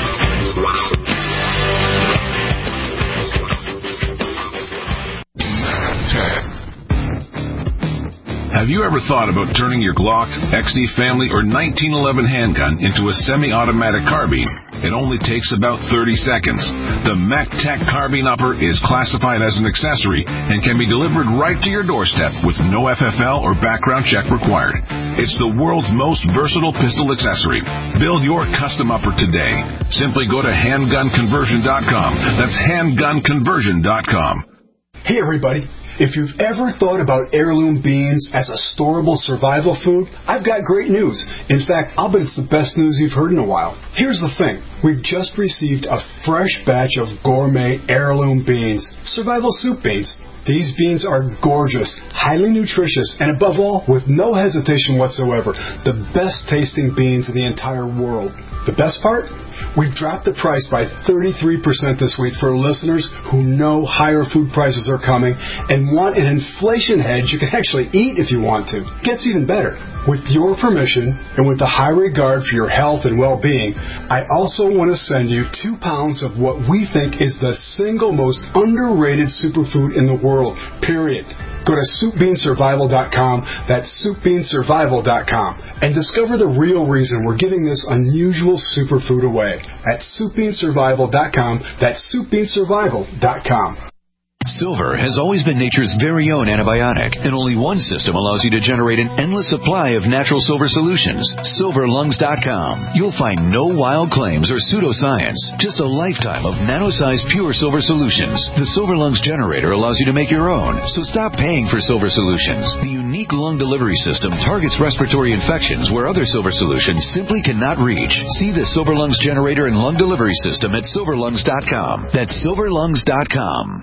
Have you ever thought about turning your Glock, XD Family, or 1911 handgun into a semi-automatic carbine? It only takes about 30 seconds. The MacTac Carbine Upper is classified as an accessory and can be delivered right to your doorstep with no FFL or background check required. It's the world's most versatile pistol accessory. Build your custom upper today. Simply go to handgunconversion.com. That's handgunconversion.com. Hey, everybody. If you've ever thought about heirloom beans as a storable survival food, I've got great news. In fact, I'll bet it's the best news you've heard in a while. Here's the thing. We've just received a fresh batch of gourmet heirloom beans, survival soup beans. These beans are gorgeous, highly nutritious, and above all, with no hesitation whatsoever, the best tasting beans in the entire world. The best part? We've dropped the price by 33% this week for listeners who know higher food prices are coming and want an inflation hedge you can actually eat if you want to. Gets even better. With your permission and with the high regard for your health and well-being, I also want to send you 2 pounds of what we think is the single most underrated superfood in the world, period. Go to SoupBeanSurvival.com, that's SoupBeanSurvival.com, and discover the real reason we're giving this unusual superfood away at SoupBeanSurvival.com, that's SoupBeanSurvival.com. Silver has always been nature's very own antibiotic, and only one system allows you to generate an endless supply of natural silver solutions. SilverLungs.com. You'll find no wild claims or pseudoscience, just a lifetime of nano-sized pure silver solutions. The Silver Lungs generator allows you to make your own, so stop paying for silver solutions. The unique lung delivery system targets respiratory infections where other silver solutions simply cannot reach. See the Silver Lungs generator and lung delivery system at SilverLungs.com. That's SilverLungs.com.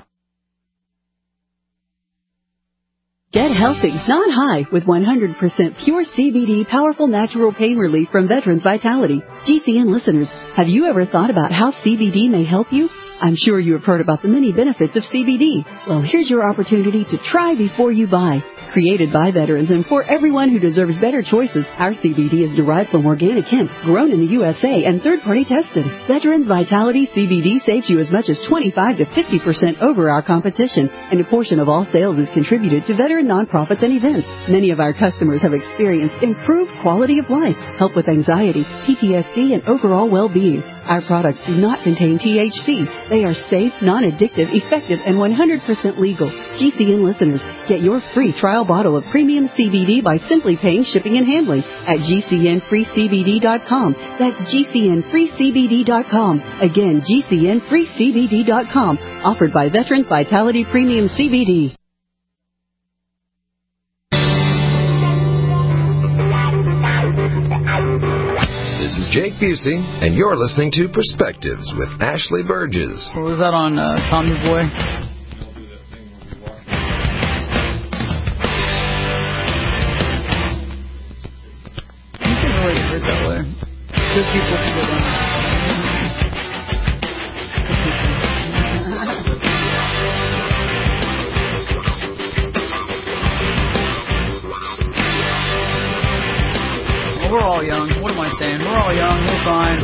Get healthy, not high, with 100% pure CBD powerful natural pain relief from Veterans Vitality. GCN listeners, have you ever thought about how CBD may help you? I'm sure you have heard about the many benefits of CBD. Well, here's your opportunity to try before you buy. Created by veterans and for everyone who deserves better choices, our CBD is derived from organic hemp, grown in the USA, and third-party tested. Veterans Vitality CBD saves you as much as 25 to 50% over our competition, and a portion of all sales is contributed to veteran nonprofits and events. Many of our customers have experienced improved quality of life, help with anxiety, PTSD, and overall well-being. Our products do not contain THC. They are safe, non-addictive, effective, and 100% legal. GCN listeners, get your free trial bottle of premium CBD by simply paying shipping and handling at GCNFreeCBD.com. That's GCNFreeCBD.com. Again, GCNFreeCBD.com. Offered by Veterans Vitality Premium CBD. This is Jake Busey, and you're listening to Perspectives with Ashley Burgess. What was that on Tommy Boy? You can really do it that way. Good people can do that. We're all young. What am I saying? We're all young. We're fine.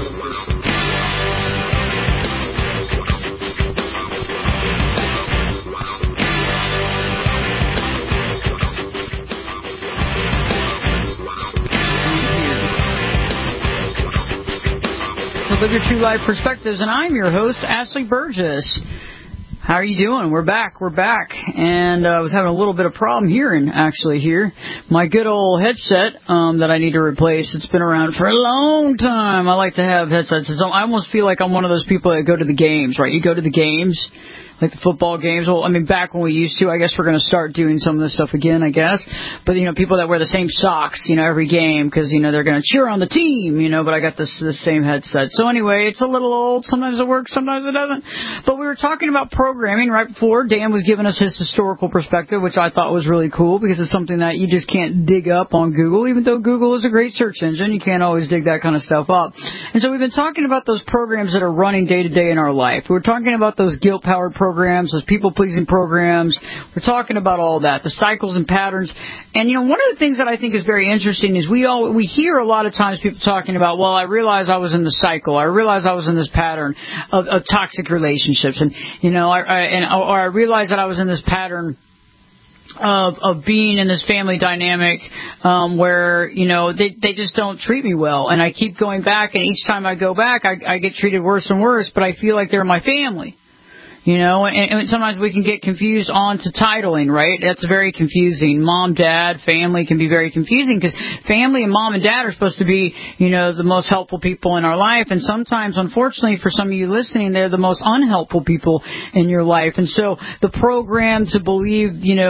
So Live Your True Life Perspectives, and I'm your host, Ashley Burgess. How are you doing? We're back. And I was having a little bit of problem hearing, actually, here. My good old headset that I need to replace, it's been around for a long time. I like to have headsets. I almost feel like I'm one of those people that go to the games, right? You go to the games, like the football games. Well, I mean, back when we used to, I guess we're going to start doing some of this stuff again, I guess. But, people that wear the same socks, every game because, they're going to cheer on the team, but I got this same headset. So anyway, it's a little old. Sometimes it works, sometimes it doesn't. But we were talking about programming right before. Dan was giving us his historical perspective, which I thought was really cool because it's something that you just can't dig up on Google. Even though Google is a great search engine, you can't always dig that kind of stuff up. And so we've been talking about those programs that are running day to day in our life. We're talking about those guilt-powered programs, those people-pleasing programs. We're talking about all that, the cycles and patterns. And, one of the things that I think is very interesting is we hear a lot of times people talking about, well, I realized I was in the cycle. I realized I was in this pattern of toxic relationships. And, or I realized that I was in this pattern of being in this family dynamic where, they just don't treat me well. And I keep going back, and each time I go back, I get treated worse and worse, but I feel like they're my family. And sometimes we can get confused on to titling, right? That's very confusing. Mom, dad, family can be very confusing because family and mom and dad are supposed to be, the most helpful people in our life. And sometimes, unfortunately, for some of you listening, they're the most unhelpful people in your life. And so the program to believe,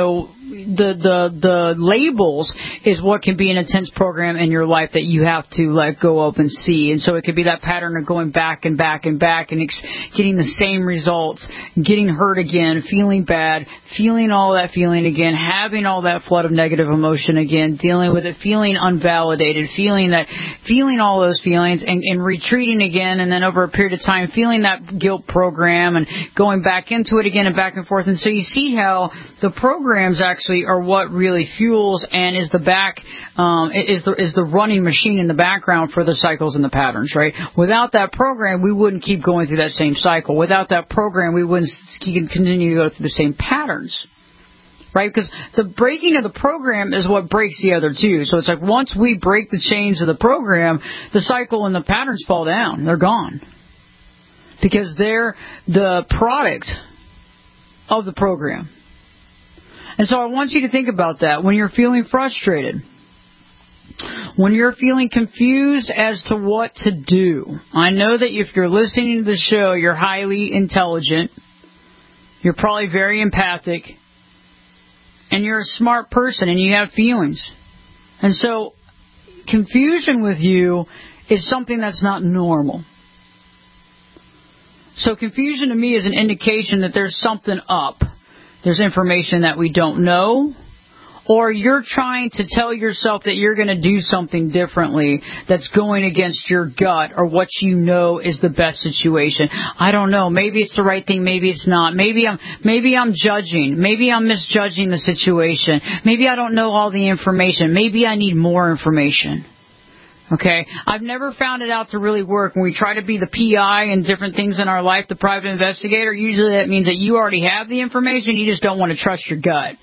the labels is what can be an intense program in your life that you have to let go of and see. And so it could be that pattern of going back and back and back and getting the same results, getting hurt again, feeling bad, feeling all that feeling again, having all that flood of negative emotion again, dealing with it, feeling unvalidated, feeling all those feelings and retreating again, and then over a period of time feeling that guilt program and going back into it again and back and forth. And so you see how the programs actually are what really fuels and is the running machine in the background for the cycles and the patterns, right? Without that program, we wouldn't keep going through that same cycle. Without that program, we wouldn't continue to go through the same patterns, right? Because the breaking of the program is what breaks the other two. So it's like once we break the chains of the program, the cycle and the patterns fall down. They're gone because they're the product of the program. And so I want you to think about that when you're feeling frustrated, when you're feeling confused as to what to do. I know that if you're listening to the show, you're highly intelligent, you're probably very empathic, and you're a smart person and you have feelings. And so confusion with you is something that's not normal. So confusion to me is an indication that there's something up. There's information that we don't know, or you're trying to tell yourself that you're going to do something differently that's going against your gut or what you know is the best situation. I don't know. Maybe it's the right thing. Maybe it's not. Maybe I'm judging. Maybe I'm misjudging the situation. Maybe I don't know all the information. Maybe I need more information. Okay, I've never found it out to really work. When we try to be the PI and different things in our life, the private investigator, usually that means that you already have the information, you just don't want to trust your gut.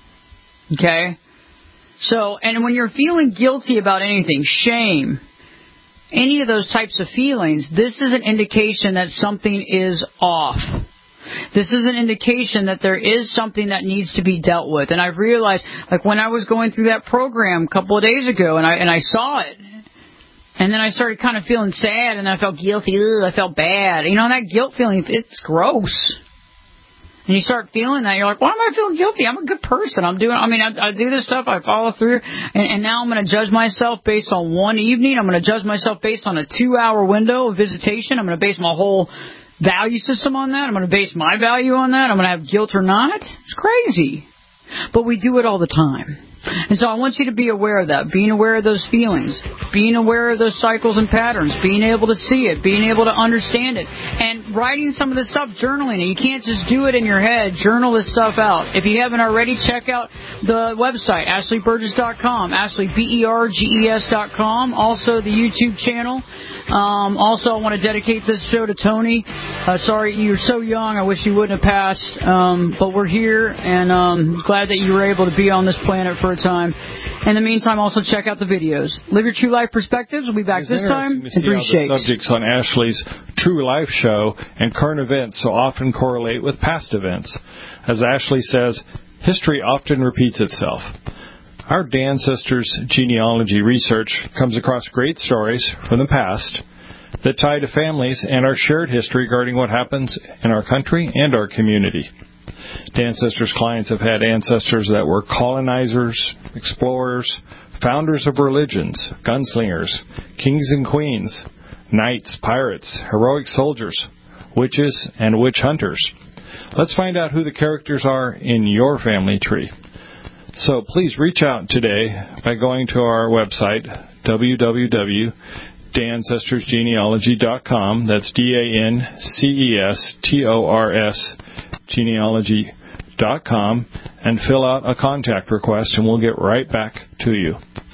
Okay? So, and when you're feeling guilty about anything, shame, any of those types of feelings, this is an indication that something is off. This is an indication that there is something that needs to be dealt with. And I've realized, like when I was going through that program a couple of days ago and I saw it, and then I started kind of feeling sad, and I felt guilty. I felt bad. That guilt feeling, it's gross. And you start feeling that, you're like, why am I feeling guilty? I'm a good person. I do this stuff, I follow through, and now I'm going to judge myself based on one evening. I'm going to judge myself based on a 2-hour window of visitation. I'm going to base my whole value system on that. I'm going to base my value on that. I'm going to have guilt or not. It's crazy. But we do it all the time. And so I want you to be aware of that, being aware of those feelings, being aware of those cycles and patterns, being able to see it, being able to understand it, and writing some of this stuff, journaling it. You can't just do it in your head. Journal this stuff out. If you haven't already, check out the website, AshleyBurgess.com, AshleyBurgess.com, also the YouTube channel. Also, I want to dedicate this show to Tony. Sorry, you're so young. I wish you wouldn't have passed. But we're here, and glad that you were able to be on this planet for a time. In the meantime, also check out the videos. Live Your True Life Perspectives. We'll be back this time in 3 shakes. The subjects on Ashley's True Life show and current events so often correlate with past events. As Ashley says, history often repeats itself. Our Dan Sisters genealogy research comes across great stories from the past, that tie to families and our shared history regarding what happens in our country and our community. Dancestors clients have had ancestors that were colonizers, explorers, founders of religions, gunslingers, kings and queens, knights, pirates, heroic soldiers, witches, and witch hunters. Let's find out who the characters are in your family tree. So please reach out today by going to our website, www.dancestorsgenealogy.com. That's DANCESTORS genealogy.com, and fill out a contact request, and we'll get right back to you.